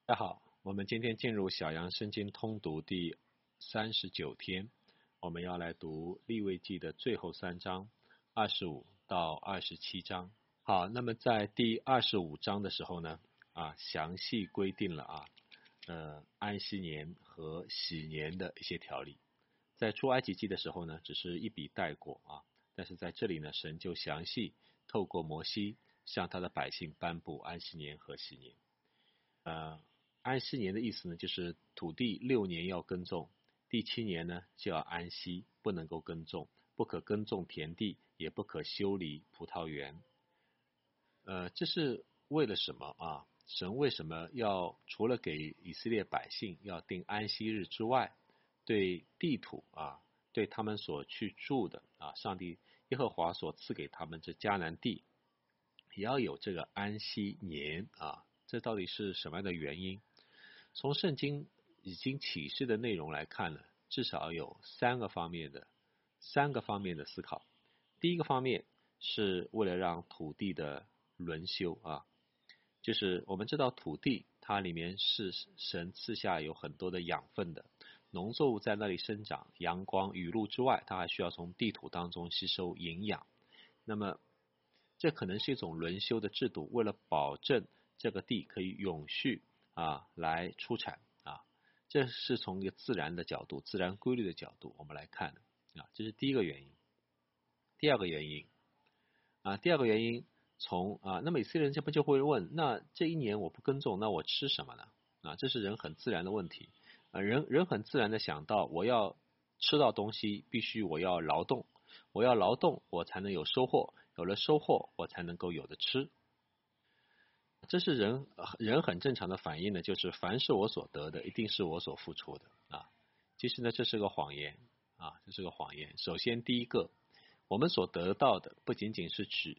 大家好，我们今天进入小羊圣经通读第39天，我们要来读利未记的最后3章，25到27章。好，那么在第25章的时候呢，详细规定了安息年和喜年的一些条例。在出埃及记的时候呢，只是一笔带过但是在这里呢，神就详细透过摩西向他的百姓颁布安息年和喜年。安息年的意思呢，就是土地6年要耕种，第7年呢就要安息，不能够耕种，不可耕种田地，也不可修理葡萄园。这是为了什么啊？神为什么要除了给以色列百姓要定安息日之外，对地土对他们所去住的上帝耶和华所赐给他们这迦南地，也要有这个安息年这到底是什么样的原因？从圣经已经启示的内容来看呢，至少有三个方面的思考。第一个方面是为了让土地的轮休就是我们知道土地它里面是神赐下有很多的养分的，农作物在那里生长，阳光雨露之外，它还需要从地土当中吸收营养。那么这可能是一种轮休的制度，为了保证这个地可以永续来出产这是从一个自然的角度、自然规律的角度我们来看的这是第一个原因。第二个原因那么以色列人这不就会问，那这一年我不耕种，那我吃什么呢？这是人很自然的问题人很自然的想到，我要吃到东西，必须我要劳动，我才能有收获，有了收获，我才能够有的吃。这是人很正常的反应呢，就是凡是我所得的，一定是我所付出的其实呢，这是个谎言这是个谎言。首先，第一个，我们所得到的不仅仅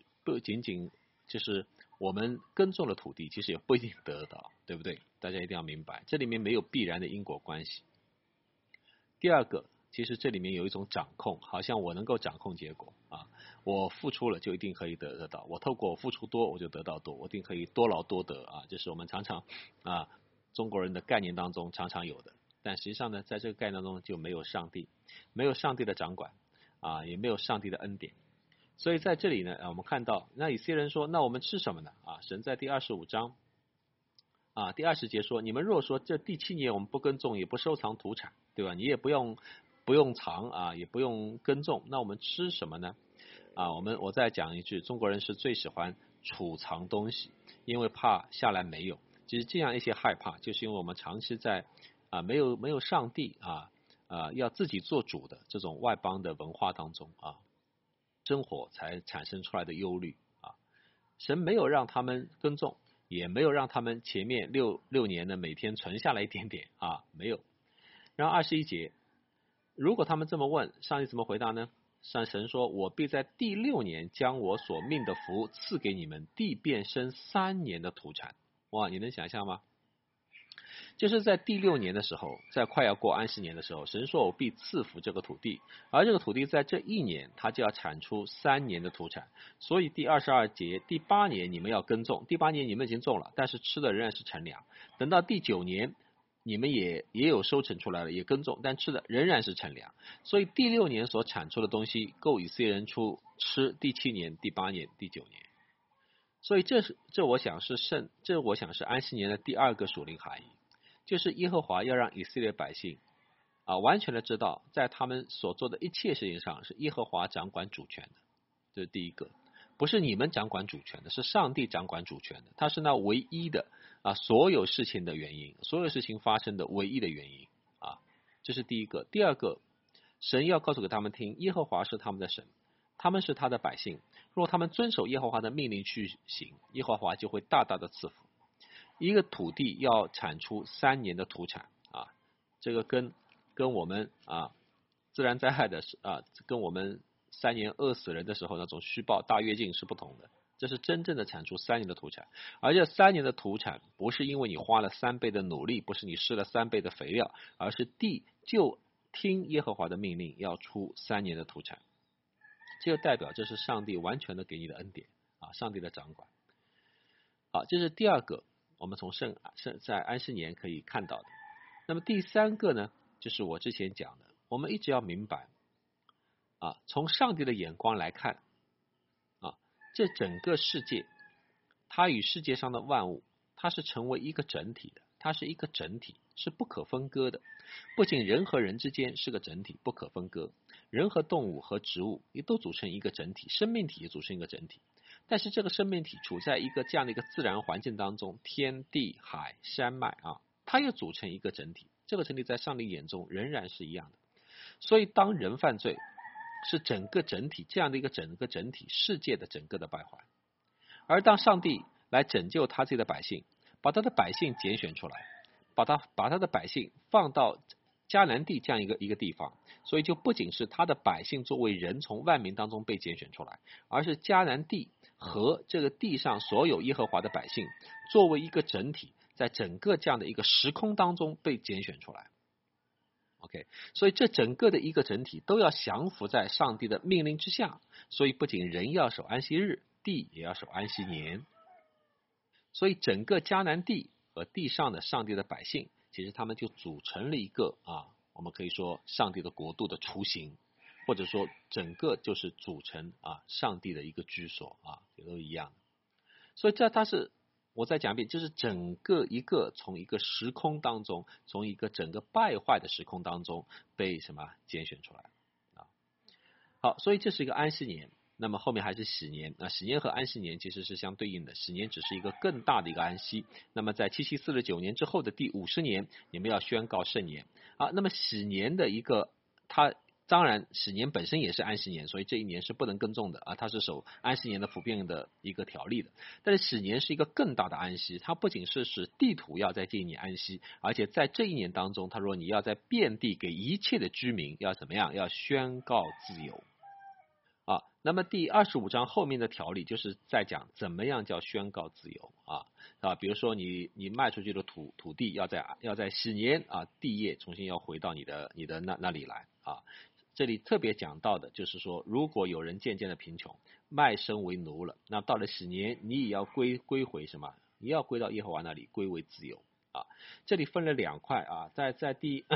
就是我们耕种的土地，其实也不一定得得到，对不对？大家一定要明白，这里面没有必然的因果关系。第二个，其实这里面有一种掌控，好像我能够掌控结果我付出了就一定可以得到，我透过我付出多我就得到多，我一定可以多劳多得这是我们常常中国人的概念当中常常有的。但实际上呢，在这个概念当中就没有上帝，没有上帝的掌管也没有上帝的恩典。所以在这里呢，我们看到，那以色列人说，那我们吃什么呢神在第25章第20节说，你们若说这第7年我们不耕种，也不收藏土产，对吧？你也不用藏也不用耕种，那我们吃什么呢？我再讲一句，中国人是最喜欢储藏东西，因为怕下来没有。其实这样一些害怕，就是因为我们长期在没有上帝要自己做主的这种外邦的文化当中生活才产生出来的忧虑神没有让他们耕种，也没有让他们前面六年呢每天存下来一点点没有。然后21节，如果他们这么问，上帝怎么回答呢？神说，我必在第6年将我所命的福赐给你们，地变生3年的土产。哇，你能想象吗？就是在第6年的时候，在快要过安息年的时候，神说我必赐福这个土地，而这个土地在这一年它就要产出3年的土产。所以第22节，第8年你们要耕种，第8年你们已经种了，但是吃的仍然是陈粮。等到第9年你们也有收成出来了，也耕种，但吃的仍然是陈粮。所以第6年所产出的东西够以色列人吃第7年、第8年、第9年。所以这我想是安息年的第2个属灵含义，就是耶和华要让以色列百姓完全的知道，在他们所做的一切事情上是耶和华掌管主权的，这是第一个，不是你们掌管主权的，是上帝掌管主权的，他是那唯一的所有事情的原因，所有事情发生的唯一的原因这是第一个。第二个，神要告诉给他们听，耶和华是他们的神，他们是他的百姓，若他们遵守耶和华的命令去行，耶和华就会大大的赐福。一个土地要产出3年的土产这个跟我们自然灾害的跟我们3年饿死人的时候那种虚报大跃进是不同的。这是真正的产出3年的土产，而这3年的土产不是因为你花了3倍的努力，不是你施了3倍的肥料，而是地就听耶和华的命令要出3年的土产。这就代表这是上帝完全的给你的恩典上帝的掌管。好，这是第二个我们从在安息年可以看到的。那么第三个呢，就是我之前讲的，我们一直要明白啊，从上帝的眼光来看啊，这整个世界，它与世界上的万物，它是成为一个整体的，它是一个整体，是不可分割的。不仅人和人之间是个整体，不可分割，人和动物和植物也都组成一个整体，生命体也组成一个整体。但是这个生命体处在一个这样的一个自然环境当中，天地海山脉啊，它也组成一个整体。这个整体在上帝眼中仍然是一样的。所以当人犯罪，是整个整体这样的一个整个整体世界的整个的败坏。而当上帝来拯救他自己的百姓，把他的百姓拣选出来，把他的百姓放到迦南地这样一个地方，所以就不仅是他的百姓作为人从万民当中被拣选出来，而是迦南地和这个地上所有耶和华的百姓作为一个整体，在整个这样的一个时空当中被拣选出来。OK， 所以这整个的一个整体都要降服在上帝的命令之下，所以不仅人要守安息日，地也要守安息年。所以整个迦南地和地上的上帝的百姓，其实他们就组成了一个我们可以说上帝的国度的雏形，或者说整个就是组成上帝的一个居所也都一样。所以它是我再讲一遍，就是整个一个从一个时空当中，从一个整个败坏的时空当中被拣选出来好，所以这是一个安息年。那么后面还是喜年，那喜年和安息年其实是相对应的，喜年只是一个更大的一个安息。那么在7749年之后的第50年，你们要宣告圣年那么喜年的一个它当然喜年本身也是安息年，所以这一年是不能耕种的它是守安息年的普遍的一个条例的。但是喜年是一个更大的安息，它不仅是使地土要在这一年安息，而且在这一年当中，他说你要在遍地给一切的居民要怎么样，要宣告自由那么第25章后面的条例就是在讲怎么样叫宣告自由比如说你卖出去的土地要在喜年地业重新要回到你的那里来这里特别讲到的就是说，如果有人渐渐的贫穷，卖身为奴了，那到了喜年，你也要归回什么？你要归到耶和华那里，归为自由这里分了两块在第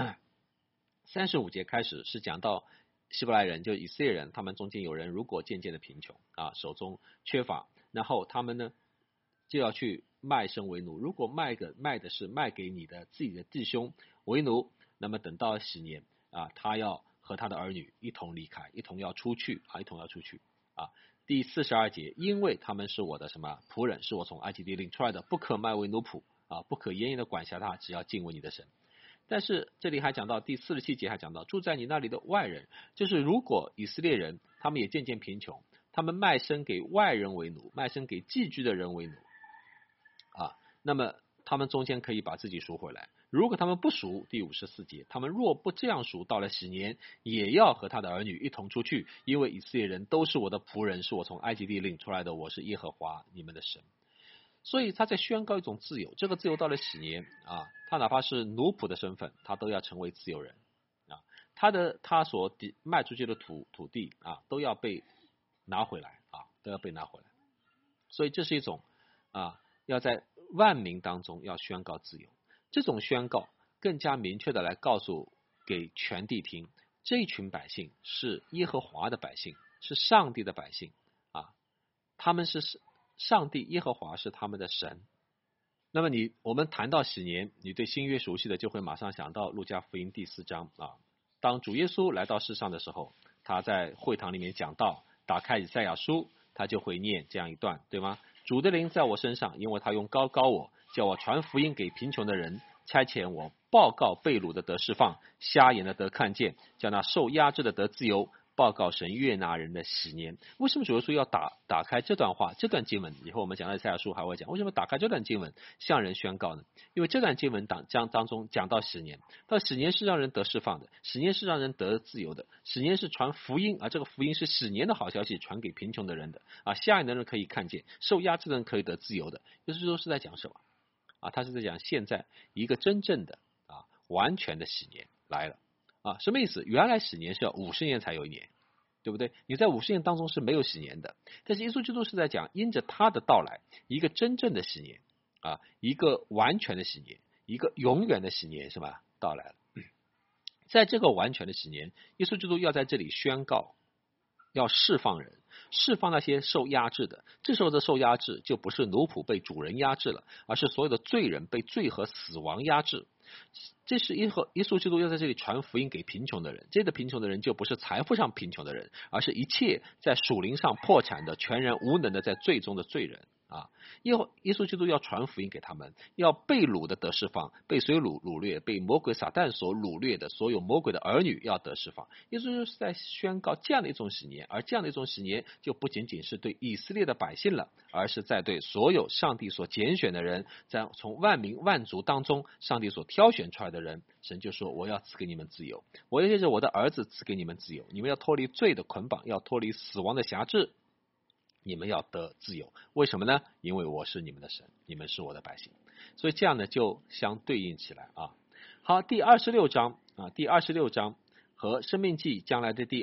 35节开始是讲到希伯来人，就以色列人，他们中间有人如果渐渐的贫穷手中缺乏，然后他们呢就要去卖身为奴。如果卖的是卖给你的自己的弟兄为奴，那么等到喜年他要和他的儿女一同离开，一同要出去第42节，因为他们是我的什么仆人，是我从埃及地领出来的，不可卖为奴仆不可严严的管辖他，只要敬畏你的神。但是这里还讲到第47节，还讲到住在你那里的外人，就是如果以色列人他们也渐渐贫穷，他们卖身给外人为奴，卖身给寄居的人为奴那么他们中间可以把自己赎回来。如果他们不赎，第54节，他们若不这样赎，到了喜年也要和他的儿女一同出去，因为以色列人都是我的仆人，是我从埃及地领出来的，我是耶和华你们的神。所以他在宣告一种自由，这个自由到了喜年他哪怕是奴仆的身份，他都要成为自由人他所卖出去的土地都要被拿回来都要被拿回来。所以这是一种要在万民当中要宣告自由。这种宣告更加明确的来告诉给全地听，这一群百姓是耶和华的百姓，是上帝的百姓他们是上帝耶和华是他们的神。那么我们谈到喜年，你对新约熟悉的就会马上想到路加福音第4章当主耶稣来到世上的时候，他在会堂里面讲道，打开以赛亚书，他就会念这样一段，对吗？主的灵在我身上，因为他用膏我，叫我传福音给贫穷的人，差遣我报告被掳的得释放，瞎眼的得看见，叫那受压制的得自由，报告神悦纳人的喜年。为什么主耶稣要打开这段话，这段经文？以后我们讲到以赛亚书还会讲，为什么打开这段经文向人宣告呢？因为这段经文当中讲到喜年，到喜年是让人得释放的，喜年是让人得自由的，喜年是传福音这个福音是喜年的好消息，传给贫穷的人的瞎眼的人可以看见，受压制的人可以得自由的。就是说是在讲什么他是在讲现在一个真正的完全的喜年来了什么意思？原来喜年是要50年才有一年，对不对？你在50年当中是没有喜年的，但是耶稣基督是在讲因着他的到来，一个真正的喜年啊，一个完全的喜年，一个永远的喜年是吧？到来了。在这个完全的喜年，耶稣基督要在这里宣告，要释放人，释放那些受压制的。这时候的受压制就不是奴仆被主人压制了，而是所有的罪人被罪和死亡压制。这是耶稣基督要在这里传福音给贫穷的人，这个贫穷的人就不是财富上贫穷的人，而是一切在属灵上破产的、全然无能的在罪中的罪人啊！耶稣基督要传福音给他们，要被掳的得释放，被谁掳掠，被魔鬼撒旦所掳掠的所有魔鬼的儿女要得释放。耶稣就是在宣告这样的一种喜年，而这样的一种喜年就不仅仅是对以色列的百姓了，而是在对所有上帝所拣选的人，在从万民万族当中上帝所挑选出来的人，神就说我要赐给你们自由，我要借着我的儿子赐给你们自由，你们要脱离罪的捆绑，要脱离死亡的辖制，你们要得自由。为什么呢？因为我是你们的神，你们是我的百姓。所以这样呢就相对应起来啊。好，第26章和申命记将来的第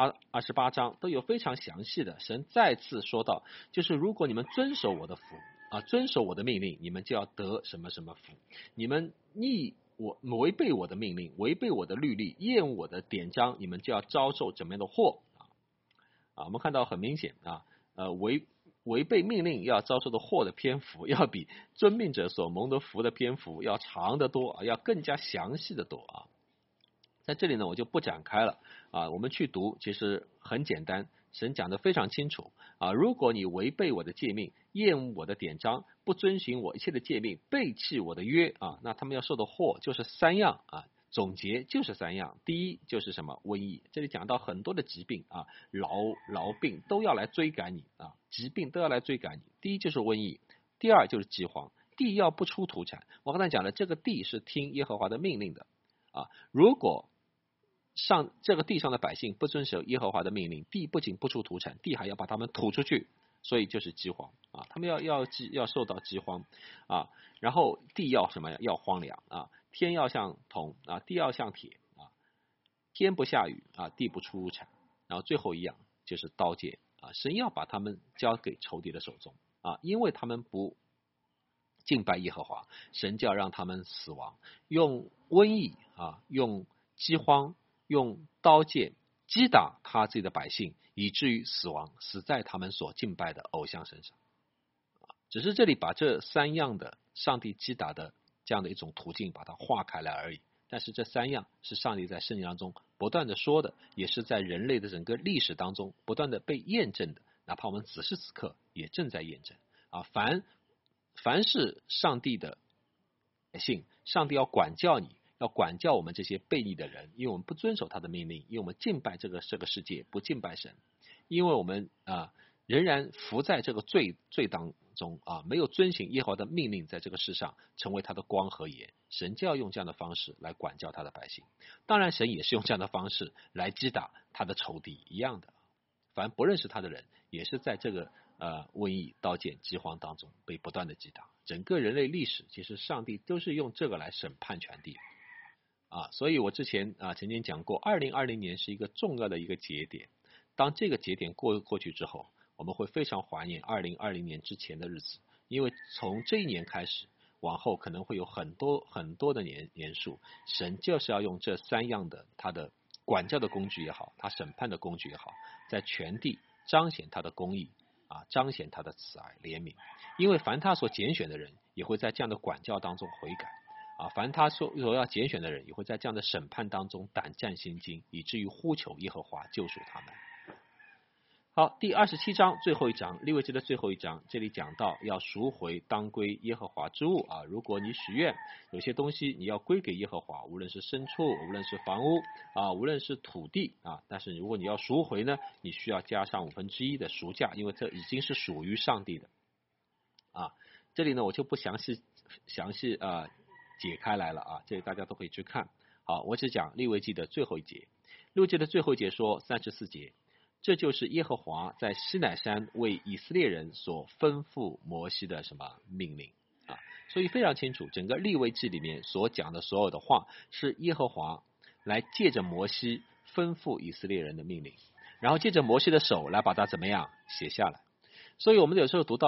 28章都有非常详细的，神再次说到，就是如果你们遵守我的福啊，遵守我的命令，你们就要得什么什么福。你们违背我的命令，违背我的律例，厌恶我的典章，你们就要遭受怎么样的祸啊？我们看到很明显啊，违背命令要遭受的祸的篇幅，要比遵命者所蒙的福的篇幅要长得多啊，要更加详细的多啊。在这里呢，我就不展开了啊。我们去读，其实很简单，神讲得非常清楚啊。如果你违背我的诫命，厌恶我的典章，不遵循我一切的诫命，背弃我的约啊，那他们要受的祸就是3样啊。总结就是3样，第一就是什么？瘟疫。这里讲到很多的疾病啊，痨病都要来追赶你啊，疾病都要来追赶你。第一就是瘟疫，第二就是饥荒，地要不出土产。我刚才讲了，这个地是听耶和华的命令的啊。如果这个地上的百姓不遵守耶和华的命令，地不仅不出土产，地还要把他们吐出去，所以就是饥荒啊，他们要受到饥荒啊，然后地要什么呀？要荒凉啊，天要像铜啊，地要像铁啊，天不下雨啊，地不出产，然后最后一样就是刀剑啊，神要把他们交给仇敌的手中啊，因为他们不敬拜耶和华，神就要让他们死亡，用瘟疫啊，用饥荒，用刀剑击打他自己的百姓，以至于死亡，死在他们所敬拜的偶像身上。只是这里把这3样的上帝击打的这样的一种途径把它划开来而已。但是这3样是上帝在圣经当中不断的说的，也是在人类的整个历史当中不断的被验证的，哪怕我们此时此刻也正在验证啊。凡是上帝的百姓，上帝要管教你，要管教我们这些悖逆的人，因为我们不遵守他的命令，因为我们敬拜这个世界，不敬拜神，因为我们仍然伏在这个罪当中啊，没有遵行耶和华的命令，在这个世上成为他的光和盐，神就要用这样的方式来管教他的百姓。当然，神也是用这样的方式来击打他的仇敌一样的，凡不认识他的人，也是在这个瘟疫、刀剑、饥荒当中被不断的击打。整个人类历史，其实上帝都是用这个来审判全地啊。所以我之前曾经讲过，2020年是一个重要的一个节点。当这个节点过去之后，我们会非常怀念2020年之前的日子，因为从这一年开始，往后可能会有很多的年数，神就是要用这3样的他的管教的工具也好，他审判的工具也好，在全地彰显他的公义啊，彰显他的慈爱怜悯。因为凡他所拣选的人，也会在这样的管教当中悔改啊，凡他所要拣选的人，也会在这样的审判当中胆战心惊，以至于呼求耶和华救赎他们。好，第27章最后一章，利未记的最后一章，这里讲到要赎回当归耶和华之物啊。如果你许愿，有些东西你要归给耶和华，无论是牲畜，无论是房屋啊，无论是土地啊，但是如果你要赎回呢，你需要加上1/5的赎价，因为这已经是属于上帝的啊。这里呢我就不详细解开来了啊，这里大家都可以去看。好，我只讲利未记的最后一节，利未记的最后一节说34节。这就是耶和华在西乃山为以色列人所吩咐摩西的什么命令啊？所以非常清楚，整个利未记里面所讲的所有的话，是耶和华来借着摩西吩咐以色列人的命令，然后借着摩西的手来把它怎么样写下来。所以我们有时候读到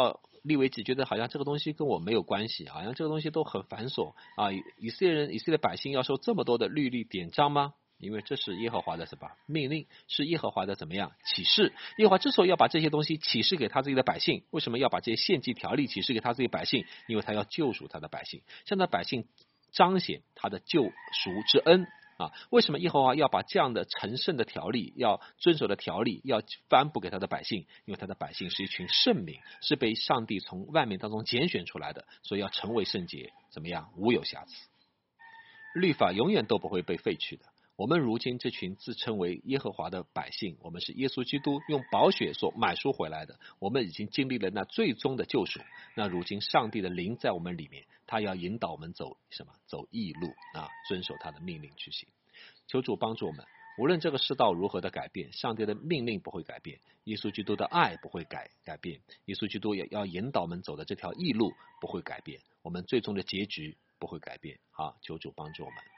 利未记觉得好像这个东西跟我没有关系，好像这个东西都很繁琐啊，以色列百姓要受这么多的律例典章吗？因为这是耶和华的什么命令，是耶和华的怎么样启示？耶和华之所以要把这些东西启示给他自己的百姓，为什么要把这些献祭条例启示给他自己百姓？因为他要救赎他的百姓，向他百姓彰显他的救赎之恩啊！为什么耶和华要把这样的神圣的条例，要遵守的条例，要颁布给他的百姓？因为他的百姓是一群圣民，是被上帝从万民当中拣选出来的，所以要成为圣洁，怎么样？无有瑕疵。律法永远都不会被废去的。我们如今这群自称为耶和华的百姓，我们是耶稣基督用宝血所买赎回来的，我们已经经历了那最终的救赎。那如今上帝的灵在我们里面，他要引导我们走什么？走义路啊，遵守他的命令去行。求主帮助我们，无论这个世道如何的改变，上帝的命令不会改变，耶稣基督的爱不会改变，耶稣基督也要引导我们走的这条义路不会改变，我们最终的结局不会改变。好，求主帮助我们。